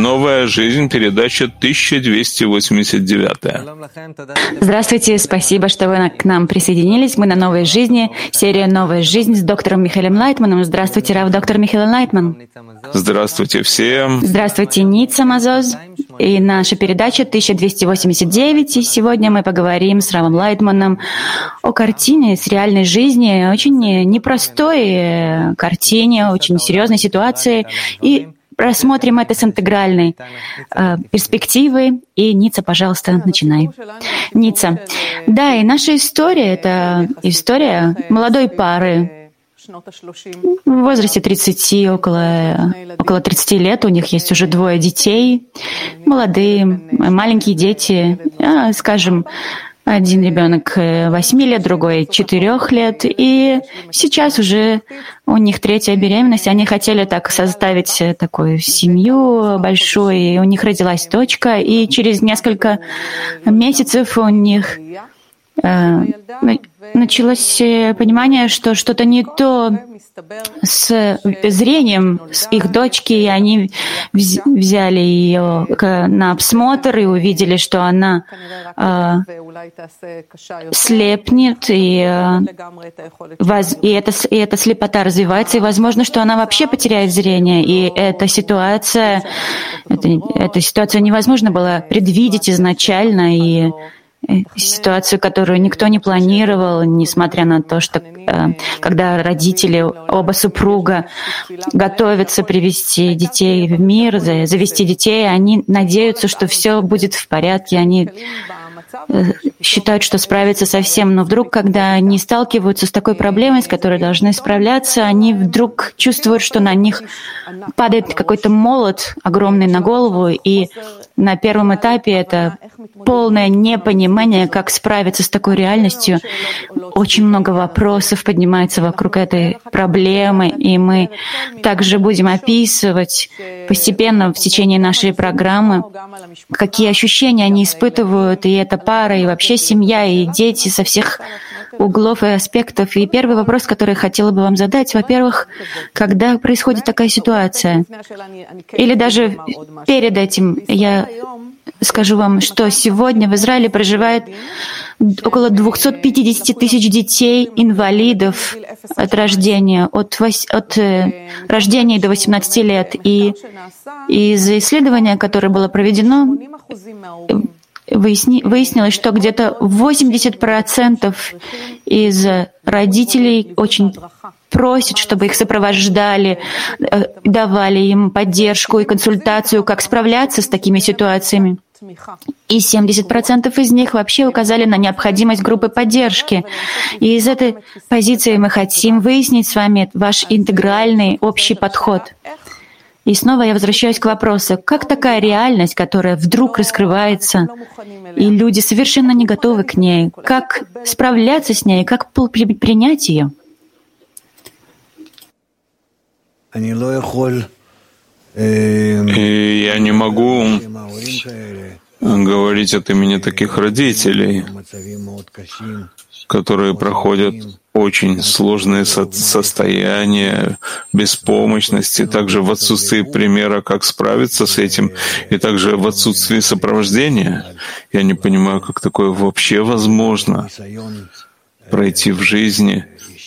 Новая жизнь, передача 1289. Здравствуйте, спасибо, что вы к нам присоединились. Мы на «Новой жизни», серия «Новая жизнь» с доктором Михаилом Лайтманом. Здравствуйте, Рав доктор Михаил Лайтман. Здравствуйте всем. Здравствуйте, Ницца Мазоз. И наша передача 1289. И сегодня мы поговорим с Равом Лайтманом о картине с реальной жизни, очень непростой картине, очень серьезной ситуации. И рассмотрим это с интегральной перспективы. И, Ницца, пожалуйста, начинай. Ницца. Да, и наша история — это история молодой пары в возрасте 30, около 30 лет. У них есть уже 2 детей, молодые, маленькие дети, скажем, один ребенок 8 лет, другой 4 лет, и сейчас уже у них 3-я беременность. Они хотели так составить такую семью большую, и у них родилась дочка, и через несколько месяцев у них началось понимание, что что-то не то с зрением с их дочки, и они взяли ее на обсмотр и увидели, что она слепнет, и эта слепота развивается, и возможно, что она вообще потеряет зрение. И эту ситуацию невозможно было предвидеть изначально, и ситуацию, которую никто не планировал, несмотря на то, что когда родители, оба супруга готовятся привести детей в мир, завести детей, они надеются, что все будет в порядке, они считают, что справятся со всем, но вдруг, когда они сталкиваются с такой проблемой, с которой должны справляться, они вдруг чувствуют, что на них падает какой-то молот огромный на голову, и на первом этапе это полное непонимание, как справиться с такой реальностью. Очень много вопросов поднимается вокруг этой проблемы, и мы также будем описывать постепенно в течение нашей программы, какие ощущения они испытывают, и эта пара, и вообще семья, и дети со всех углов и аспектов. И первый вопрос, который я хотела бы вам задать, во-первых, когда происходит такая ситуация? Или даже перед этим я скажу вам, что сегодня в Израиле проживает около 250 тысяч детей, инвалидов от рождения, от рождения до 18 лет. И из исследования, которое было проведено, выяснилось, что где-то 80% из родителей очень просят, чтобы их сопровождали, давали им поддержку и консультацию, как справляться с такими ситуациями. И 70% из них вообще указали на необходимость группы поддержки. И из этой позиции мы хотим выяснить с вами ваш интегральный общий подход. И снова я возвращаюсь к вопросу, как такая реальность, которая вдруг раскрывается, и люди совершенно не готовы к ней, как справляться с ней, как принять ее? И я не могу говорить от имени таких родителей, которые проходят очень сложные состояния беспомощности, также в отсутствии примера, как справиться с этим, и также в отсутствии сопровождения. Я не понимаю, как такое вообще возможно пройти в жизни,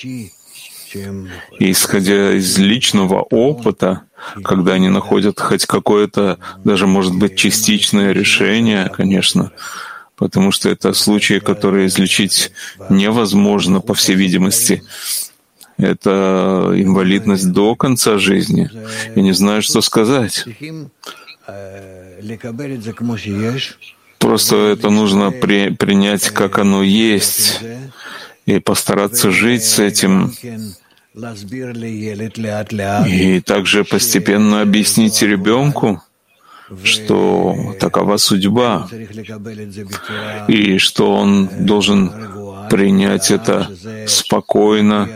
и, исходя из личного опыта, когда они находят хоть какое-то, даже, может быть, частичное решение, конечно, потому что это случаи, которые излечить невозможно, по всей видимости. Это инвалидность до конца жизни. Я не знаю, что сказать. Просто это нужно принять, как оно есть, и постараться жить с этим. И также постепенно объяснить ребенку, что такова судьба, и что он должен принять это спокойно,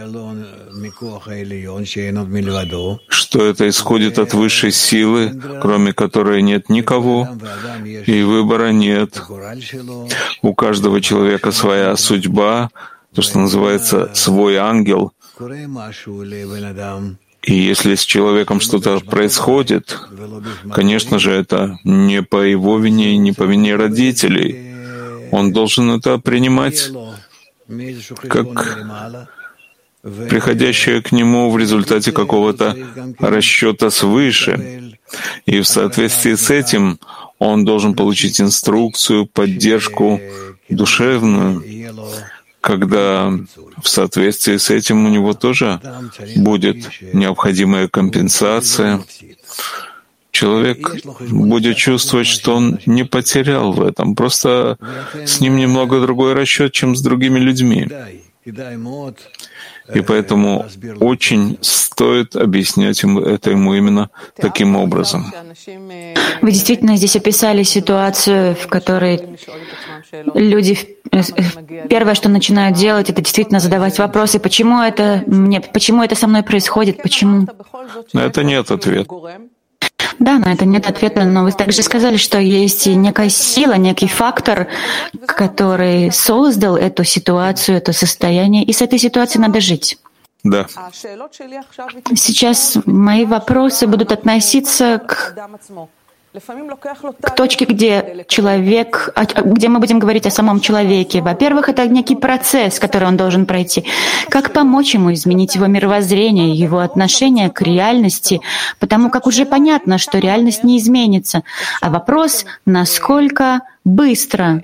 что это исходит от высшей силы, кроме которой нет никого, и выбора нет. У каждого человека своя судьба, то, что называется «свой ангел». И если с человеком что-то происходит, конечно же, это не по его вине и не по вине родителей. Он должен это принимать как приходящее к нему в результате какого-то расчета свыше. И в соответствии с этим он должен получить инструкцию, поддержку душевную, когда в соответствии с этим у него тоже будет необходимая компенсация. Человек будет чувствовать, что он не потерял в этом, просто с ним немного другой расчет, чем с другими людьми. И поэтому очень стоит объяснять ему именно таким образом. Вы действительно здесь описали ситуацию, в которой люди первое, что начинают делать, это действительно задавать вопросы, почему это со мной происходит, почему. На это нет ответа. Да, на это нет ответа, но вы также сказали, что есть некая сила, некий фактор, который создал эту ситуацию, это состояние, и с этой ситуацией надо жить. Да. Сейчас мои вопросы будут относиться к точке, где мы будем говорить о самом человеке. Во-первых, это некий процесс, который он должен пройти. Как помочь ему изменить его мировоззрение, его отношение к реальности, потому как уже понятно, что реальность не изменится. А вопрос, насколько быстро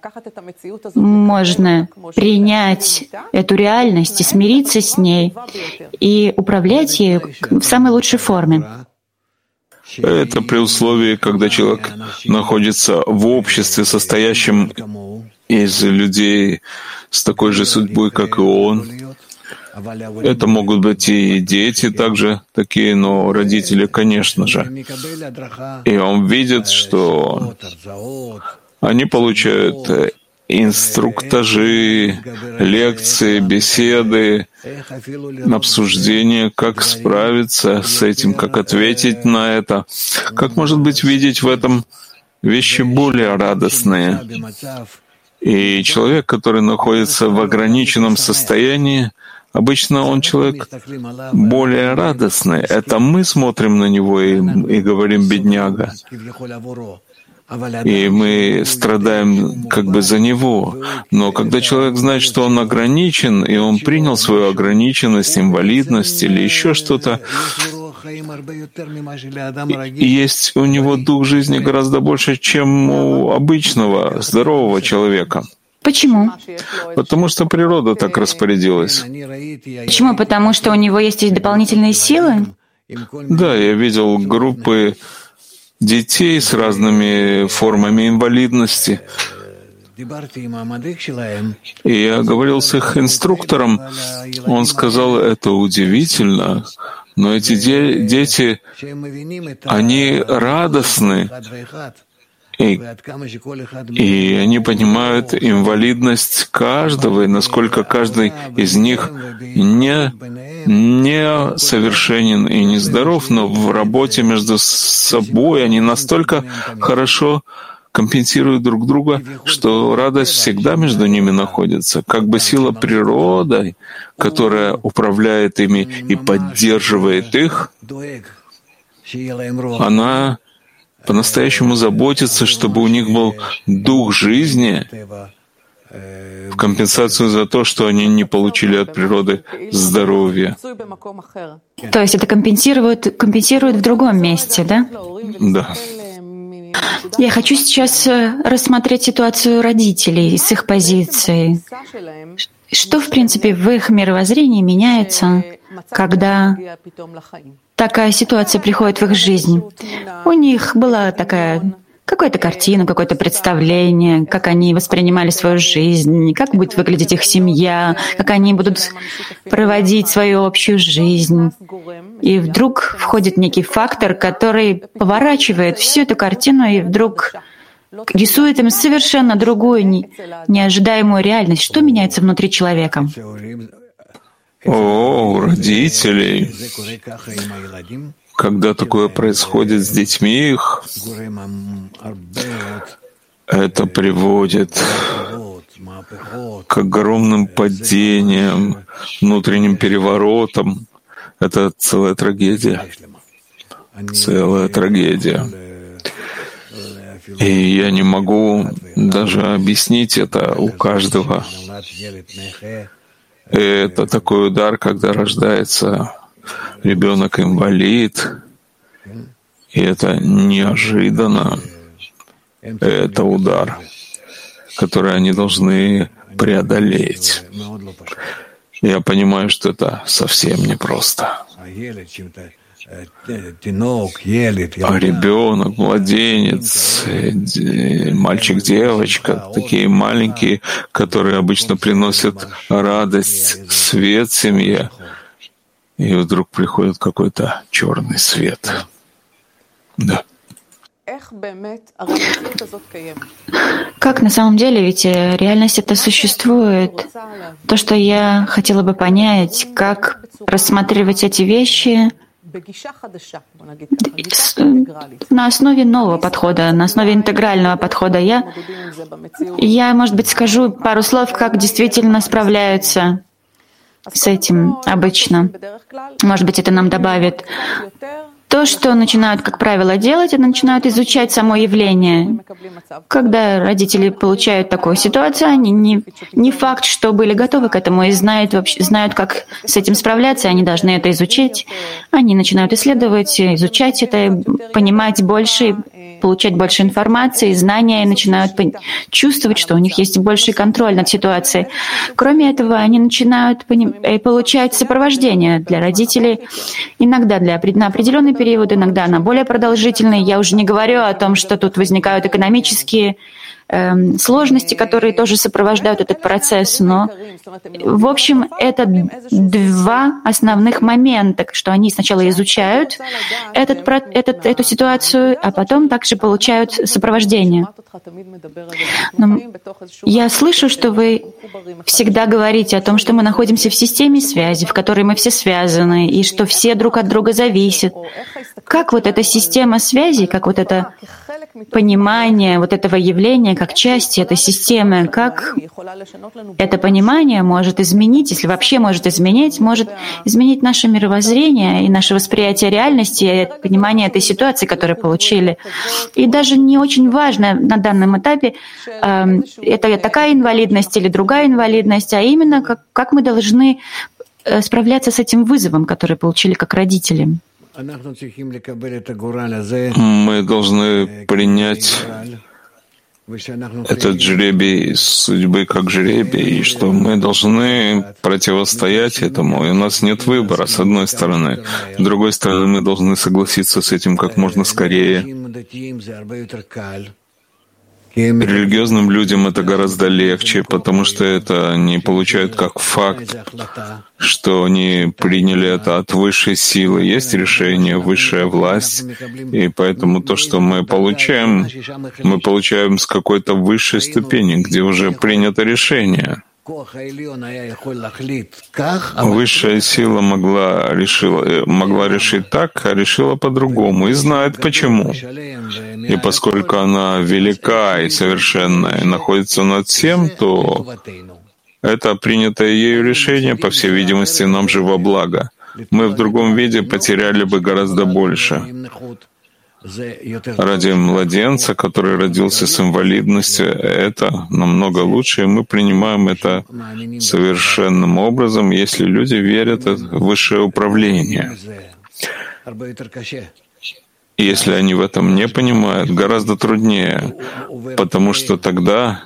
можно принять эту реальность и смириться с ней и управлять ею в самой лучшей форме. Это при условии, когда человек находится в обществе, состоящем из людей с такой же судьбой, как и он. Это могут быть и дети также такие, но родители, конечно же. И он видит, что они получают инструктажи, лекции, беседы, обсуждения, как справиться с этим, как ответить на это, как, может быть, видеть в этом вещи более радостные. И человек, который находится в ограниченном состоянии, обычно он человек более радостный. Это мы смотрим на него и говорим «бедняга». И мы страдаем как бы за него. Но когда человек знает, что он ограничен, и он принял свою ограниченность, инвалидность или еще что-то, и есть у него дух жизни гораздо больше, чем у обычного, здорового человека. Почему? Потому что природа так распорядилась. Почему? Потому что у него есть дополнительные силы? Да, я видел группы детей с разными формами инвалидности. И я говорил с их инструктором. Он сказал, это удивительно, но эти дети, они радостны. И они понимают инвалидность каждого, и насколько каждый из них не совершенен и нездоров, но в работе между собой они настолько хорошо компенсируют друг друга, что радость всегда между ними находится. Как бы сила природы, которая управляет ими и поддерживает их, она по-настоящему заботиться, чтобы у них был дух жизни в компенсацию за то, что они не получили от природы здоровья. То есть это компенсирует в другом месте, да? Да. Я хочу сейчас рассмотреть ситуацию родителей с их позиции. Что, в принципе, в их мировоззрении меняется, когда такая ситуация приходит в их жизнь? У них была какая-то картина, какое-то представление, как они воспринимали свою жизнь, как будет выглядеть их семья, как они будут проводить свою общую жизнь. И вдруг входит некий фактор, который поворачивает всю эту картину и вдруг рисует им совершенно другую, неожидаемую реальность. Что меняется внутри человека? У родителей, когда такое происходит с детьми их, это приводит к огромным падениям, внутренним переворотам. Это целая трагедия. Целая трагедия. И я не могу даже объяснить это у каждого. И это такой удар, когда рождается ребенок-инвалид, и это неожиданно. Это удар, который они должны преодолеть. Я понимаю, что это совсем непросто. А ребенок, младенец, мальчик, девочка, такие маленькие, которые обычно приносят радость, свет в семье, и вдруг приходит какой-то черный свет. Да. Как на самом деле, ведь реальность это существует. То, что я хотела бы понять, как рассматривать эти вещи на основе нового подхода, на основе интегрального подхода. Я, может быть, скажу пару слов, как действительно справляются с этим обычно. Может быть, это нам добавит. То, что начинают, как правило, делать, это начинают изучать само явление. Когда родители получают такую ситуацию, они не факт, что были готовы к этому и знают, как с этим справляться, они должны это изучить. Они начинают исследовать, изучать это, понимать больше, получать больше информации, знания, и начинают чувствовать, что у них есть больший контроль над ситуацией. Кроме этого, они начинают получать сопровождение для родителей, иногда на определенный период, иногда на более продолжительный. Я уже не говорю о том, что тут возникают экономические сложности, которые тоже сопровождают этот процесс, но, в общем, это два основных момента, что они сначала изучают эту ситуацию, а потом также получают сопровождение. Но я слышу, что вы всегда говорите о том, что мы находимся в системе связи, в которой мы все связаны, и что все друг от друга зависят. Как вот эта система связи, как вот это понимание вот этого явления как части этой системы, как это понимание может изменить, если вообще может изменить наше мировоззрение и наше восприятие реальности, и понимание этой ситуации, которую получили. И даже не очень важно на данном этапе, это такая инвалидность или другая инвалидность, а именно как мы должны справляться с этим вызовом, который получили как родители. Мы должны принять этот жребий судьбы как жребий, и что мы должны противостоять этому, и у нас нет выбора, с одной стороны. С другой стороны, мы должны согласиться с этим как можно скорее. Религиозным людям это гораздо легче, потому что это они получают как факт, что они приняли это от высшей силы. Есть решение, высшая власть, и поэтому то, что мы получаем с какой-то высшей ступени, где уже принято решение. Высшая сила могла решить так, а решила по-другому, и знает почему. И поскольку она велика и совершенная, и находится над всем, то это принятое ею решение, по всей видимости, нам же во благо. Мы в другом виде потеряли бы гораздо больше. Ради младенца, который родился с инвалидностью, это намного лучше, и мы принимаем это совершенным образом, если люди верят в высшее управление. Если они в этом не понимают, гораздо труднее, потому что тогда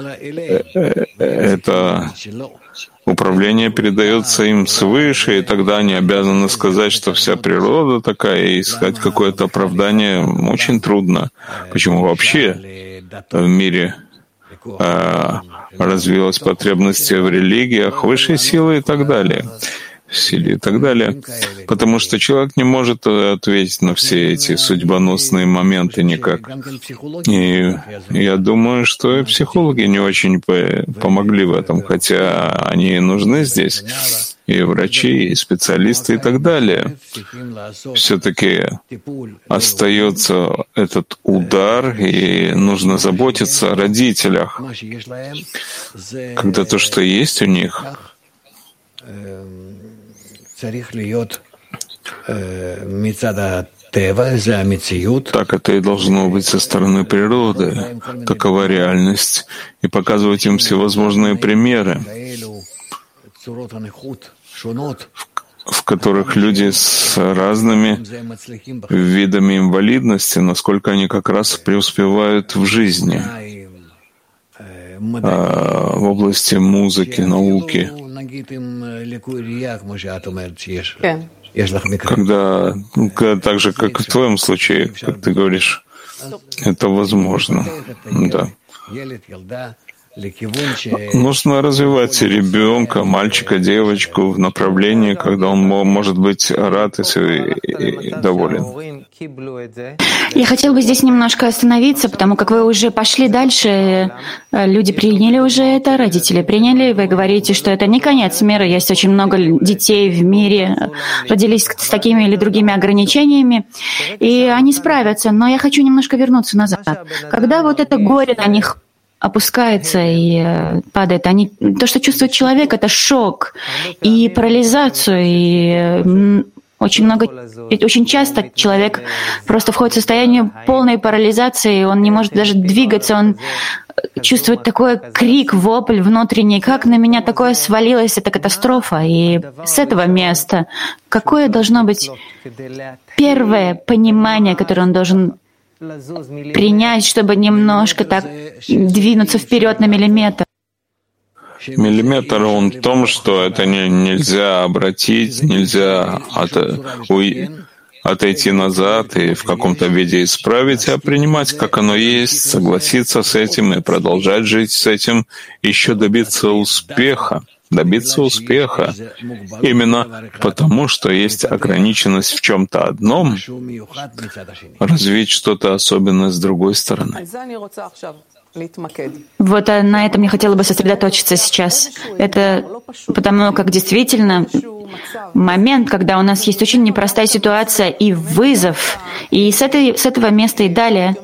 это управление передается им свыше, и тогда они обязаны сказать, что вся природа такая, и искать какое-то оправдание очень трудно. Почему вообще в мире развилась потребность в религиях, высшей силы и так далее. Силе и так далее, потому что человек не может ответить на все эти судьбоносные моменты никак. И я думаю, что и психологи не очень помогли в этом, хотя они нужны здесь, и врачи, и специалисты и так далее. Все-таки остается этот удар, и нужно заботиться о родителях, когда то, что есть у них, Так это и должно быть со стороны природы, такова реальность, и показывать им всевозможные примеры, в которых люди с разными видами инвалидности, насколько они как раз преуспевают в жизни, в области музыки, науки. Когда так же, как в твоем случае, как ты говоришь, это возможно. Да. Нужно развивать ребенка, мальчика, девочку в направлении, когда он может быть рад и доволен. Я хотела бы здесь немножко остановиться, потому как вы уже пошли дальше. Люди приняли уже это, родители приняли. Вы говорите, что это не конец мира. Есть очень много детей в мире, родились с такими или другими ограничениями, и они справятся. Но я хочу немножко вернуться назад. Когда вот это горе на них опускается и падает. То, что чувствует человек, это шок и парализацию. И очень часто человек просто входит в состояние полной парализации, он не может даже двигаться, он чувствует такой крик, вопль внутренний, как на меня такое свалилось, это катастрофа. И с этого места какое должно быть первое понимание, которое он должен принять, чтобы немножко так двинуться вперед на миллиметр? Миллиметр он в том, что это нельзя обратить, нельзя отойти назад и в каком-то виде исправить, а принимать, как оно есть, согласиться с этим и продолжать жить с этим, еще добиться успеха. Именно потому, что есть ограниченность в чем-то одном, развить что-то особенное с другой стороны. Вот на этом я хотела бы сосредоточиться сейчас. Это потому как действительно момент, когда у нас есть очень непростая ситуация и вызов. И с этого места и далее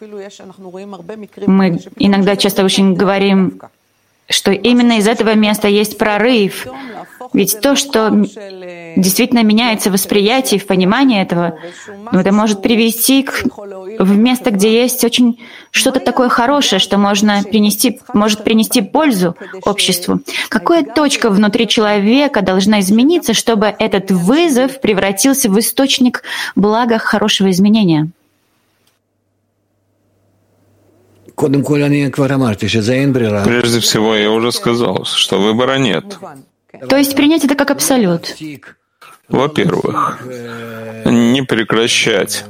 мы иногда часто очень говорим, что именно из этого места есть прорыв. Ведь то, что действительно меняется в восприятии, в понимании этого, это может привести в место, где есть очень что-то такое хорошее, что может принести пользу обществу. Какая точка внутри человека должна измениться, чтобы этот вызов превратился в источник блага, хорошего изменения? Прежде всего, я уже сказал, что выбора нет. То есть принять это как абсолют. Во-первых, не прекращать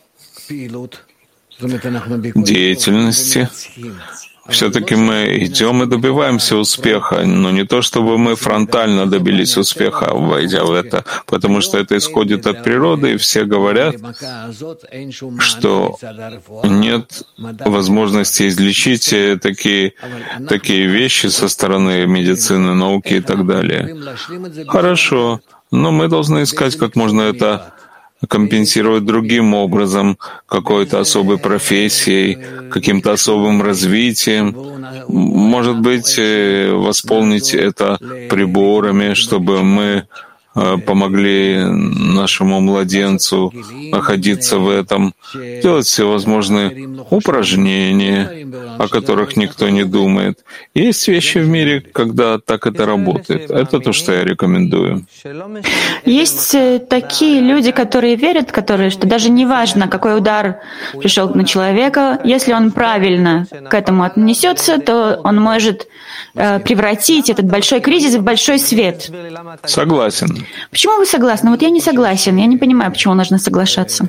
деятельности. Все-таки мы идем и добиваемся успеха, но не то, чтобы мы фронтально добились успеха, войдя в это, потому что это исходит от природы, и все говорят, что нет возможности излечить такие вещи со стороны медицины, науки и так далее. Хорошо, но мы должны искать, как можно это компенсировать другим образом, какой-то особой профессией, каким-то особым развитием. Может быть, восполнить это приборами, чтобы мы помогли нашему младенцу находиться в этом, делать всевозможные упражнения, о которых никто не думает. Есть вещи в мире, когда так это работает. Это то, что я рекомендую. Есть такие люди, которые верят, что даже не важно, какой удар пришел на человека, если он правильно к этому отнесется, то он может превратить этот большой кризис в большой свет. Согласен. Почему вы согласны? Вот я не согласен. Я не понимаю, почему нужно соглашаться.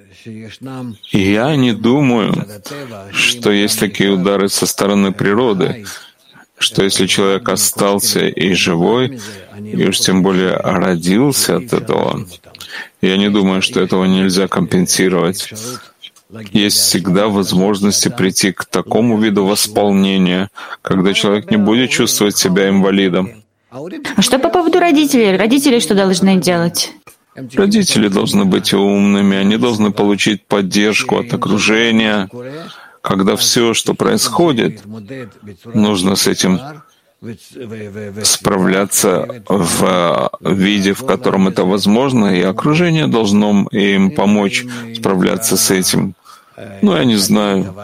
Я не думаю, что есть такие удары со стороны природы, что если человек остался и живой, и уж тем более родился от этого, я не думаю, что этого нельзя компенсировать. Есть всегда возможности прийти к такому виду восполнения, когда человек не будет чувствовать себя инвалидом. А что по поводу родителей? Родители что должны делать? Родители должны быть умными, они должны получить поддержку от окружения. Когда все, что происходит, нужно с этим справляться в виде, в котором это возможно, и окружение должно им помочь справляться с этим. Ну, я не знаю,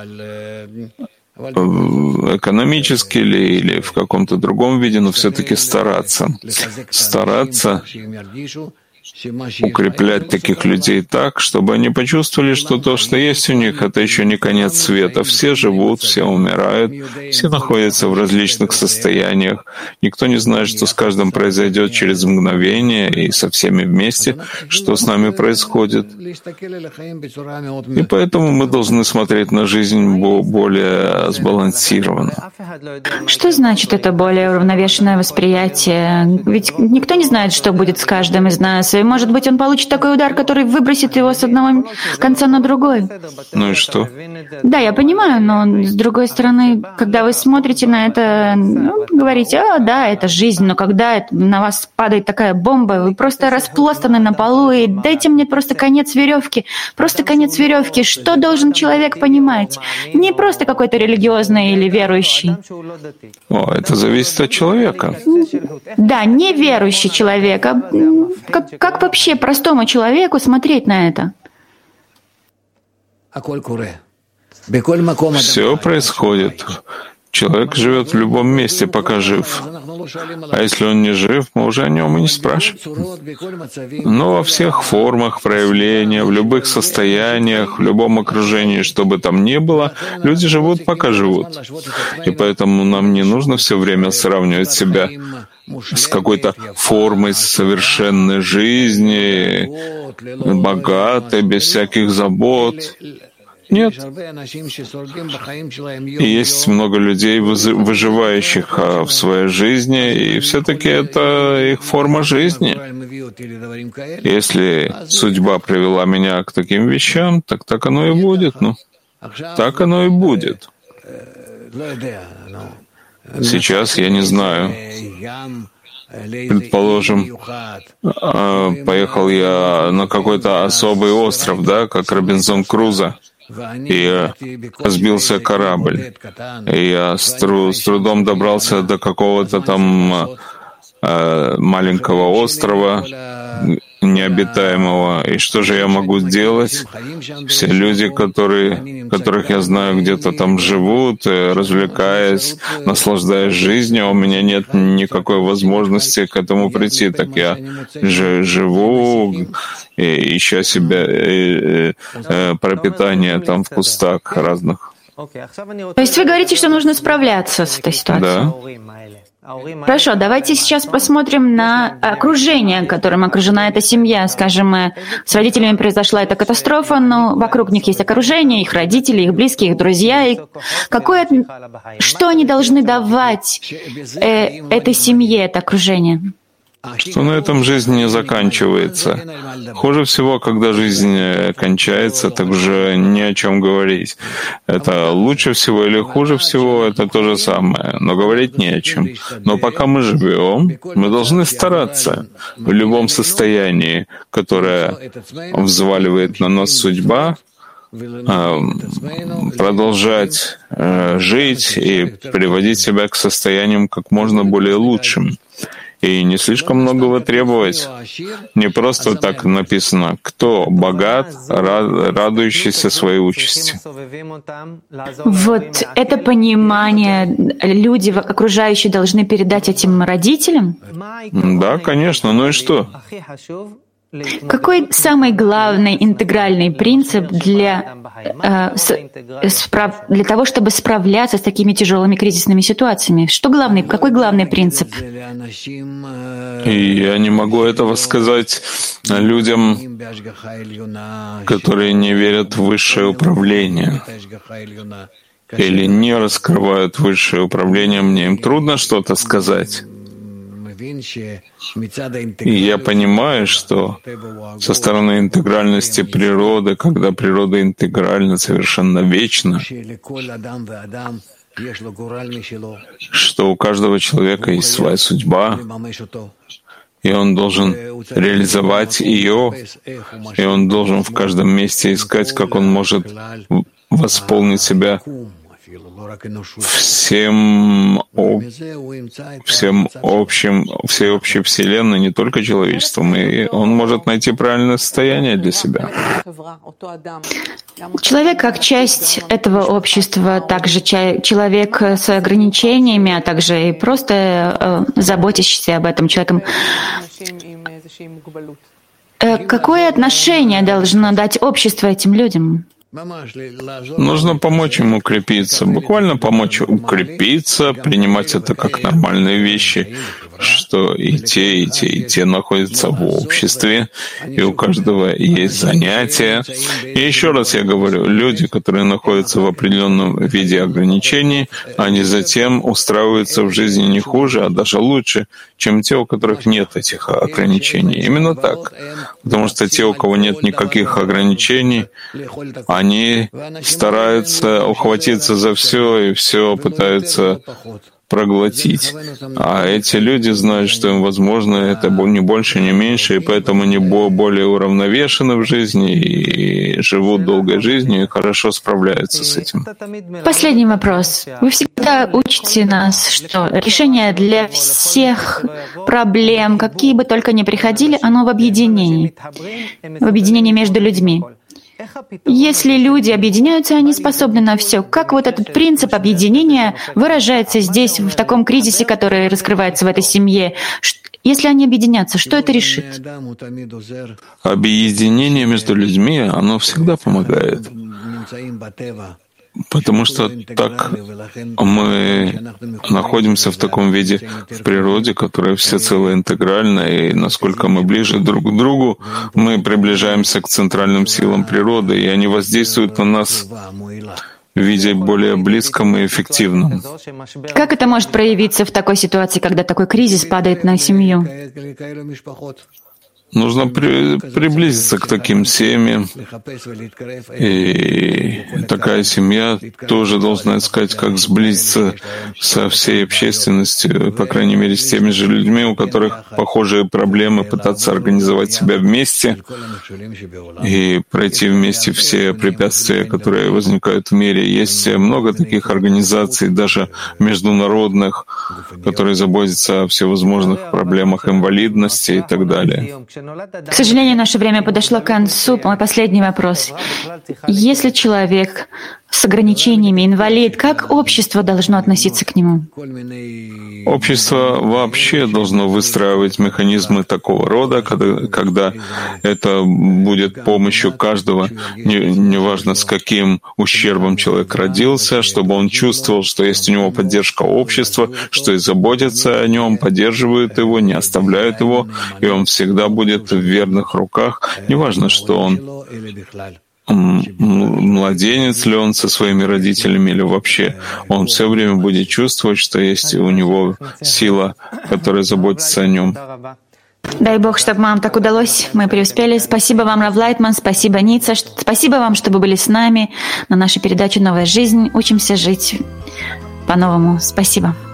экономически или в каком-то другом виде, но все-таки стараться укреплять таких людей так, чтобы они почувствовали, что то, что есть у них, это еще не конец света. Все живут, все умирают, все находятся в различных состояниях. Никто не знает, что с каждым произойдет через мгновение и со всеми вместе, что с нами происходит. И поэтому мы должны смотреть на жизнь более сбалансированно. Что значит это более уравновешенное восприятие? Ведь никто не знает, что будет с каждым из нас. И, может быть, он получит такой удар, который выбросит его с одного конца на другой. Ну и что? Да, я понимаю, но с другой стороны, когда вы смотрите на это, говорите, да, это жизнь, но когда на вас падает такая бомба, вы просто распластаны на полу, и дайте мне просто конец веревки. Просто конец веревки. Что должен человек понимать? Не просто какой-то религиозный или верующий. Это зависит от человека. Да, не верующий человек, а как вообще простому человеку смотреть на это? Все происходит. Человек живет в любом месте, пока жив. А если он не жив, мы уже о нем и не спрашиваем. Но во всех формах проявления, в любых состояниях, в любом окружении, что бы там ни было, люди живут, пока живут. И поэтому нам не нужно все время сравнивать себя с какой-то формой совершенной жизни, богатой, без всяких забот. Нет. И есть много людей, выживающих в своей жизни, и все-таки это их форма жизни. Если судьба привела меня к таким вещам, так оно и будет. Так оно и будет. Сейчас я не знаю. Предположим, поехал я на какой-то особый остров, как Робинзон Крузо, и сбился корабль. И я с трудом добрался до какого-то там маленького острова, необитаемого. И что же я могу сделать? Все люди, которых я знаю, где-то там живут, развлекаясь, наслаждаясь жизнью, а у меня нет никакой возможности к этому прийти. Так я живу, ища себе пропитание там в кустах разных. То есть вы говорите, что нужно справляться с этой ситуацией? Да. Хорошо, давайте сейчас посмотрим на окружение, которым окружена эта семья. Скажем, с родителями произошла эта катастрофа, но вокруг них есть окружение, их родители, их близкие, их друзья. И что они должны давать этой семье, это окружение? Что на этом жизнь не заканчивается. Хуже всего, когда жизнь кончается, так уже не о чем говорить. Это лучше всего или хуже всего, это то же самое, но говорить не о чем. Но пока мы живем, мы должны стараться в любом состоянии, которое взваливает на нас судьба, продолжать жить и приводить себя к состояниям как можно более лучшим. И не слишком многого требовать. Не просто так написано, кто богат, радующийся своей участи. Вот это понимание люди окружающие должны передать этим родителям? Да, конечно. Ну и что? Какой самый главный интегральный принцип для того, чтобы справляться с такими тяжелыми кризисными ситуациями? Какой главный принцип? И я не могу этого сказать людям, которые не верят в высшее управление или не раскрывают высшее управление. Мне им трудно что-то сказать. И я понимаю, что со стороны интегральности природы, когда природа интегральна, совершенно вечна, что у каждого человека есть своя судьба, и он должен реализовать ее, и он должен в каждом месте искать, как он может восполнить себя всей общей вселенной, не только человечеством, и он может найти правильное состояние для себя. Человек как часть этого общества, также человек с ограничениями, а также и просто заботящийся об этом человеком. Какое отношение должно дать общество этим людям? Нужно помочь им укрепиться, буквально помочь укрепиться, принимать это как нормальные вещи, что и те находятся в обществе, и у каждого есть занятия. И еще раз я говорю, люди, которые находятся в определенном виде ограничений, они затем устраиваются в жизни не хуже, а даже лучше, чем те, у которых нет этих ограничений. Именно так. Потому что те, у кого нет никаких ограничений, они стараются ухватиться за все и все пытаются проглотить. А эти люди знают, что им возможно это не больше, не меньше, и поэтому они более уравновешены в жизни и живут долгой жизнью и хорошо справляются с этим. Последний вопрос. Вы всегда учите нас, что решение для всех проблем, какие бы только ни приходили, оно в объединении между людьми. Если люди объединяются, они способны на все. Как вот этот принцип объединения выражается здесь, в таком кризисе, который раскрывается в этой семье? Если они объединятся, что это решит? Объединение между людьми, оно всегда помогает. Потому что так мы находимся в таком виде в природе, которая всецело интегральна, и насколько мы ближе друг к другу, мы приближаемся к центральным силам природы, и они воздействуют на нас в виде более близком и эффективном. Как это может проявиться в такой ситуации, когда такой кризис падает на семью? Нужно приблизиться к таким семьям, и такая семья тоже должна искать, как сблизиться со всей общественностью, по крайней мере, с теми же людьми, у которых похожие проблемы, пытаться организовать себя вместе и пройти вместе все препятствия, которые возникают в мире. Есть много таких организаций, даже международных, которые заботятся о всевозможных проблемах инвалидности и так далее. К сожалению, наше время подошло к концу. Мой последний вопрос. Если человек с ограничениями, инвалид, как общество должно относиться к нему? Общество вообще должно выстраивать механизмы такого рода, когда это будет помощью каждого, неважно с каким ущербом человек родился, чтобы он чувствовал, что есть у него поддержка общества, что и заботятся о нем, поддерживают его, не оставляют его, и он всегда будет в верных руках, неважно, что он младенец ли он со своими родителями или вообще, он все время будет чувствовать, что есть у него сила, которая заботится о нем. Дай Бог, чтобы вам так удалось, мы преуспели. Спасибо вам, Рав Лайтман, спасибо, Ницца. Спасибо вам, что вы были с нами на нашей передаче «Новая жизнь». Учимся жить по-новому. Спасибо.